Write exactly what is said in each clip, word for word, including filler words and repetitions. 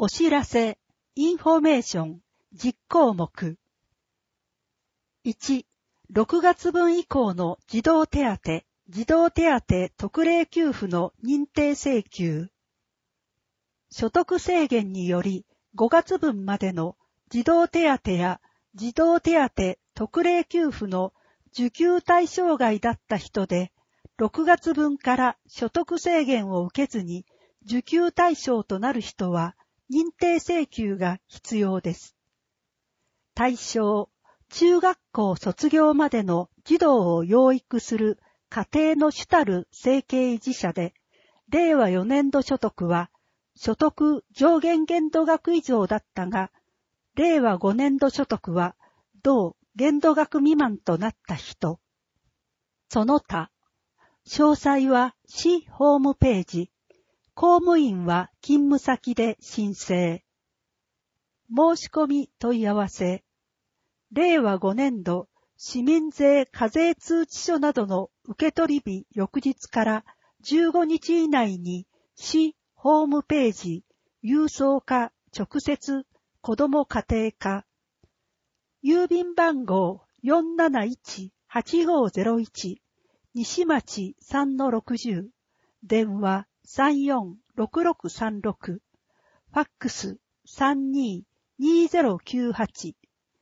お知らせ、インフォメーション、実項目。いち、ろくがつぶん以降の児童手当、児童手当特例給付の認定請求。所得制限によりごがつぶんまでの児童手当や児童手当特例給付の受給対象外だった人で、ろくがつぶんから所得制限を受けずに受給対象となる人は認定請求が必要です。対象、中学校卒業までの児童を養育する家庭の主たる生計維持者で、れいわよねんど所得は所得上限限度額以上だったが、れいわごねんど所得は同限度額未満となった人。その他、詳細は市ホームページ、公務員は勤務先で申請。申し込み問い合わせ。れいわごねんど市民税課税通知書などの受取日翌日からじゅうごにち以内に市ホームページ郵送か直接子ども家庭課郵便番号 よんなないちはちごゼロいち 西町 さんのろくぜろ 電話 さんよんろくろくさんろく ファックス さんにーにーぜろきゅうはち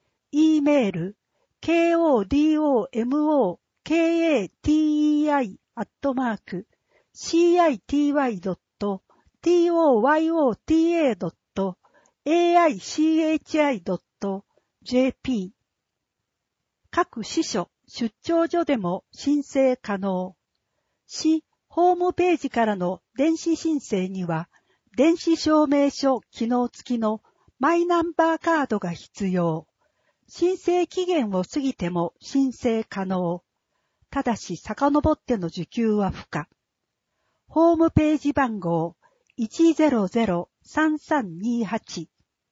E メール ケーオーディーオーエムオーケーエーティーイーアイ アットマーク シーアイティーワイドットティーオーワイオーティーエードットエーアイシーエイチアイドットジェーピー 各支所出張所でも申請可能。市ホームページからの電子申請には電子証明書機能付きのマイナンバーカードが必要。申請期限を過ぎても申請可能。ただし遡っての受給は不可。ホームページ番号 いちゼロゼロさんさんにはち。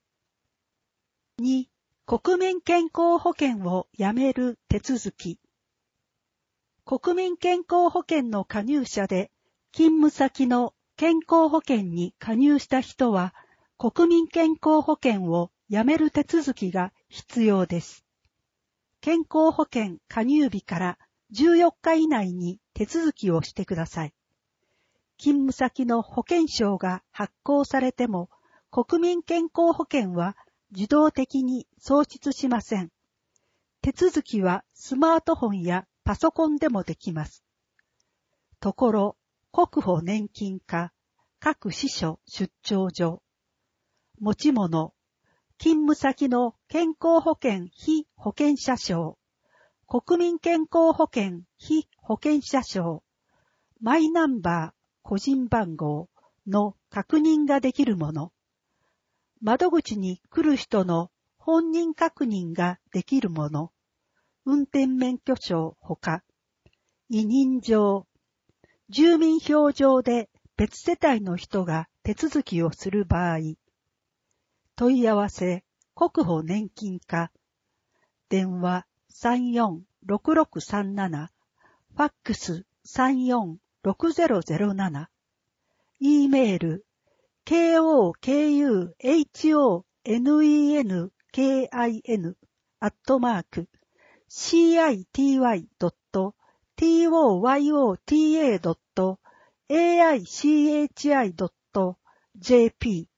に、国民健康保険をやめる手続き。国民健康保険の加入者で勤務先の健康保険に加入した人は国民健康保険をやめる手続きが必要です。健康保険加入日からじゅうよっか以内に手続きをしてください。勤務先の保険証が発行されても国民健康保険は自動的に創出しません。手続きはスマートフォンやパソコンでもできます。ところ、国保年金課、各支所出張所、持ち物、勤務先の健康保険被保険者証、国民健康保険被保険者証、マイナンバー個人番号の確認ができるもの、窓口に来る人の本人確認ができるもの、運転免許証ほか、委任状、住民票上で別世帯の人が手続きをする場合、問い合わせ、国保年金課、電話さんよんろくろくさんなな、ファックスさんよんろくゼロゼロなな、E メール、ケーオーケーユーエイチオーエヌイーエヌケーアイエヌ アットマーク シーアイティーワイドットティーオーワイオーティーエードットエーアイシーエイチアイドットジェーピー。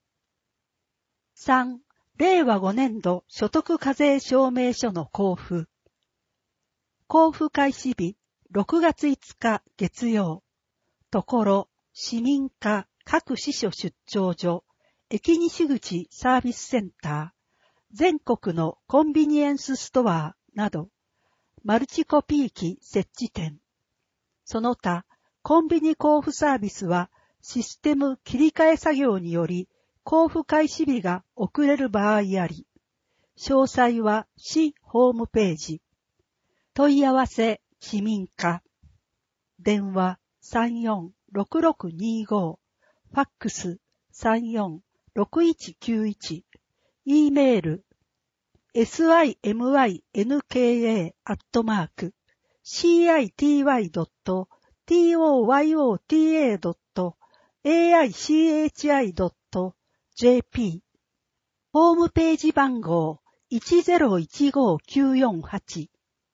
さん、れいわごねんど所得課税証明書の交付。交付開始日ろくがついつか月曜。ところ、市民課各支所出張所、駅西口サービスセンター、全国のコンビニエンスストアなど、マルチコピー機設置店。その他、コンビニ交付サービスはシステム切り替え作業により交付開始日が遅れる場合あり、詳細は市ホームページ。問い合わせ市民課。電話さんよんろくろくにご、ファックスさんよんろくいちきゅういち、E メール、シムインカ アットマーク シーアイティーワイドットティーオーワイオーティーエードットエーアイシーエイチアイドットジェーピー ホームページ番号 いちゼロいちごきゅうよんはち。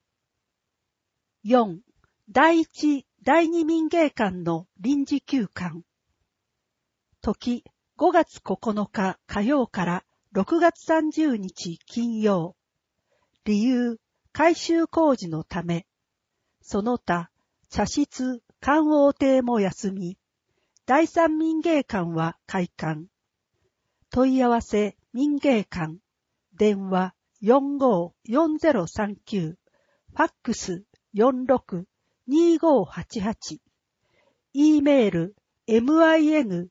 よん. 第一、第二民芸館の臨時休館。時、ごがつここのか火曜からろくがつさんじゅうにち金曜。理由、改修工事のため。その他、茶室、観王亭も休み。第三民芸館は開館。問い合わせ民芸館。電話 よんごーよんゼロさんきゅう。ファックス よんろくにごはちはち。E メール mingeikan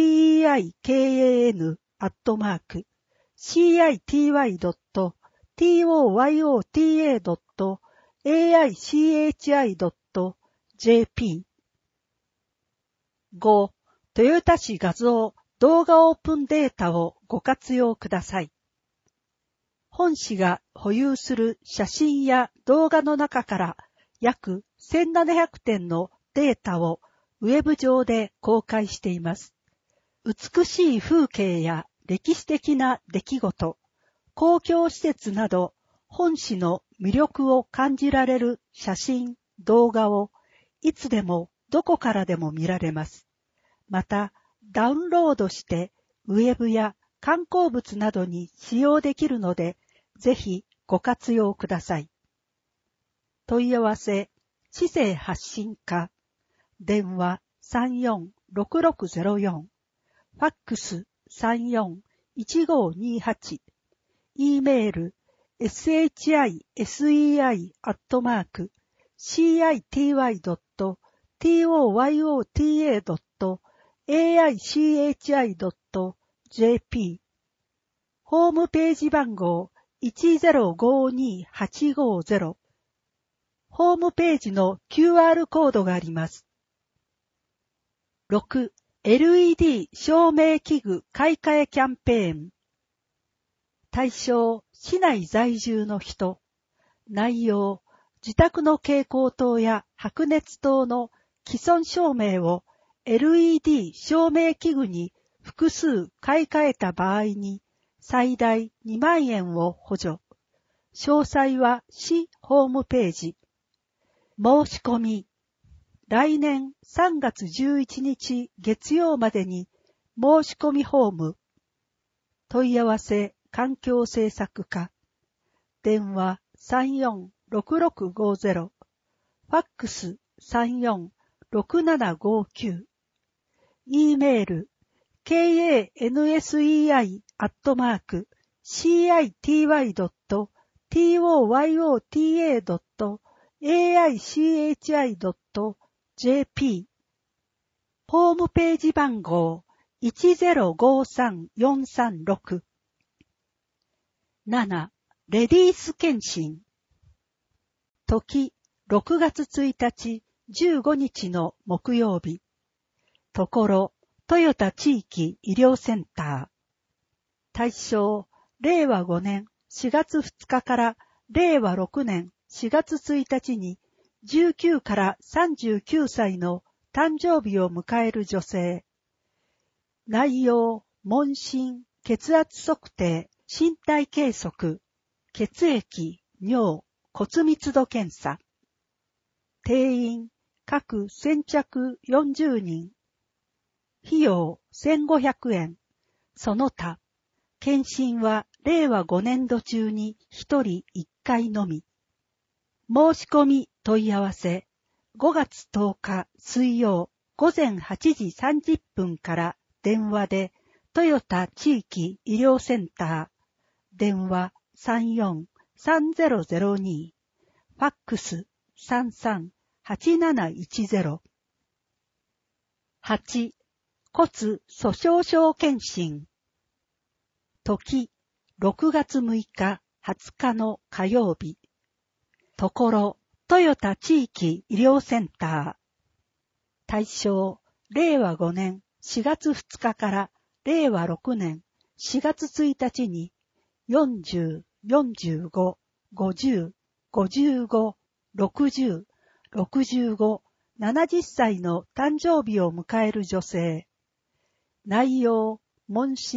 アットマーク シーアイティーワイドットトヨタ ドット エーアイシーエイチアイドットジェーピー。ご. 豊田市画像動画オープンデータをご活用ください。本市が保有する写真や動画の中から約せんななひゃくてんのデータをウェブ上で公開しています。美しい風景や歴史的な出来事、公共施設など本市の魅力を感じられる写真、動画をいつでもどこからでも見られます。また、ダウンロードしてウェブや観光物などに使用できるので、ぜひご活用ください。問い合わせ、知性発信課、電話 さんよんろくろくゼロよん、ファックス さんよんいちごにはち、E メール シーアットマーク シーアイティーワイドットトヨタ ドット エーアイシーエイチアイドットジェーピー。ホームページ番号 いちゼロごにはちごゼロ。ホームページの キューアール コードがあります。ろく. エルイーディー 照明器具買い替えキャンペーン。対象、市内在住の人。内容、自宅の蛍光灯や白熱灯の既存照明を エルイーディー 照明器具に複数買い替えた場合に最大にまんえんを補助。詳細は市ホームページ。申し込み。来年さんがつじゅういちにち月曜までに申し込みフォーム。問い合わせ環境政策課。電話 さんよんろくろくごゼロ。ファックス さんよんろくななごきゅう。E メール カンセイ アットマーク シーアイティーワイドットトヨタ ドット エーアイシーエイチアイドットジェーピー。ホームページ番号 いちゼロごさんよんさんろく。なな. レディース検診。時、ろくがつついたち、じゅうごにちの木曜日。ところ、トヨタ地域医療センター。対象、れいわごねんしがつふつかかられいわろくねんしがつついたちにじゅうきゅうからさんじゅうきゅうさいの誕生日を迎える女性。内容、問診、血圧測定、身体計測、血液、尿、骨密度検査。定員、各先着よんじゅうにん。費用せんごひゃくえん。その他、検診はれいわごねんど中にひとりいっかいのみ。申し込み問い合わせ、ごがつとおか水曜ごぜんはちじさんじゅっぷんから電話でトヨタ地域医療センター、電話 さんよんさんゼロゼロに、ファックス さんさんはちなないちゼロ。はち. 骨粗鬆症検診。時、ろくがつむいかはつかの火曜日。ところ、トヨタ地域医療センター。対象、れいわごねんしがつふつかかられいわろくねんしがつついたちによんじゅう、よんじゅうご、ごじゅう、ごじゅうご、ろくじゅう、ろくじゅうご、ななじゅっさいの誕生日を迎える女性。内容、問診、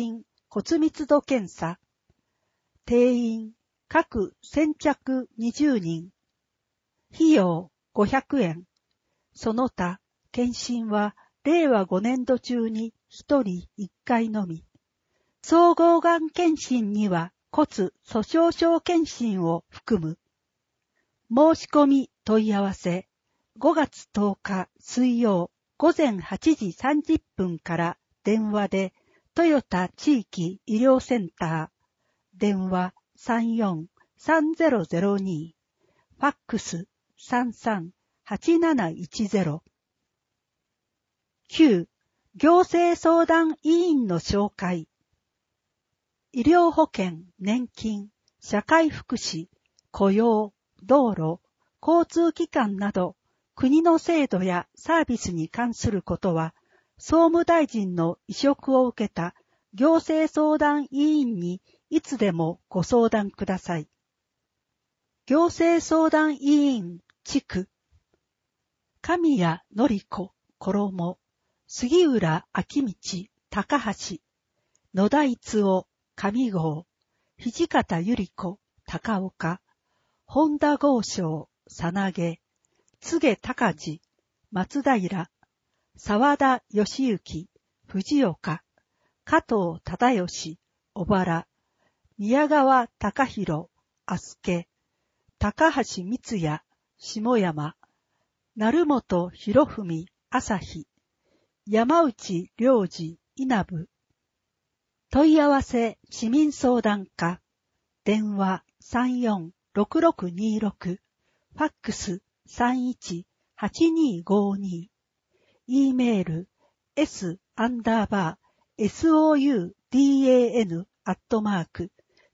骨密度検査。定員、各先着にじゅうにん。費用ごひゃくえん。その他、検診はれいわごねんど中にひとりいっかいのみ。総合がん検診には骨粗しょう症検診を含む。申し込み問い合わせ。ごがつとおか水曜ごぜんはちじさんじゅっぷんから電話でトヨタ地域医療センター。電話 さんよんさんぜろぜろに。ファックス さんさんはちなないちぜろ。きゅう. 行政相談委員の紹介。医療保険、年金、社会福祉、雇用、道路、交通機関など国の制度やサービスに関することは、総務大臣の委嘱を受けた行政相談委員にいつでもご相談ください。行政相談委員地区。神谷典子、衣、杉浦明道、高橋、野田逸夫、上郷、土方百合子、高岡、本田豪商、さなげ、柘植隆二、松平、沢田義行、藤岡、加藤忠義、小原、宮川隆弘、阿助、高橋光也、下山、成本博文、朝日、山内良二、稲部。問い合わせ市民相談課。電話 さんよんろくろくにろく。ファックス さんいちはちにごに。e メール s アンダーバー soudan アットマーク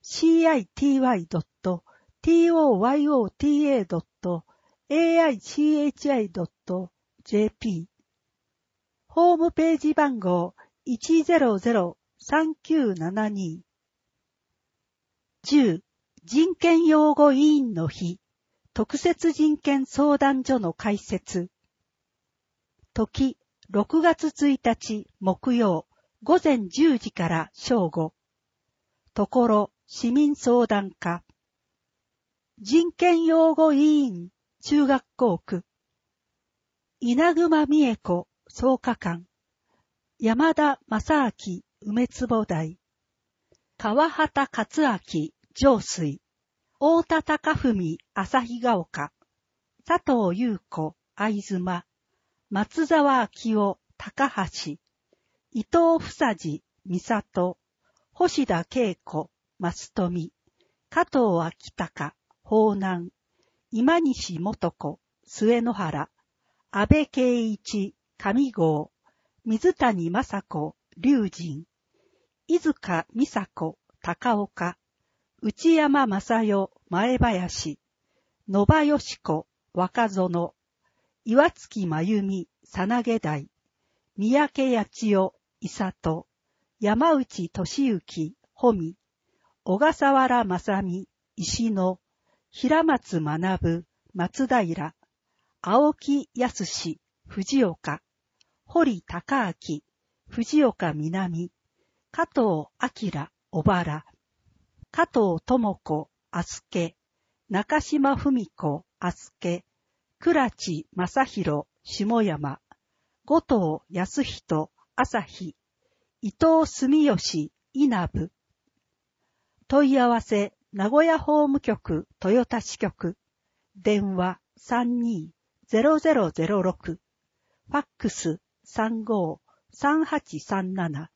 city.yota.aichi.jp ホームページ番号 いちぜろぜろさんきゅうななに。じゅう. 人権擁護委員の日、特設人権相談所の開設。時、ろくがつついたち木曜、ごぜんじゅうじから正午。ところ、市民相談課。人権擁護委員、中学校区。稲熊美恵子、創価館。山田正明、梅坪台。川畑克明、上水。太田貴文、旭ヶ丘。佐藤優子、会妻。松沢明夫、高橋。伊藤房治、三里。星田恵子、増富。加藤明隆、方南。今西元子、末野原。安倍圭一、上郷。水谷雅子、龍神。飯塚美佐子、高岡。内山正代、前林。野場よし子、若園。岩月真由美、さなげ台。三宅八千代、伊里。山内俊之、保見。小笠原正美、石野。平松学、松平。青木康、藤岡。堀高明、藤岡南。加藤明、小原。加藤智子、阿助。中島文子、阿助。倉地正宏、下山。後藤康人、朝日。伊藤住吉、稲部。問い合わせ、名古屋法務局、豊田支局。電話 さんにーぜろぜろぜろろく。ファックス さんごーさんはちさんなな。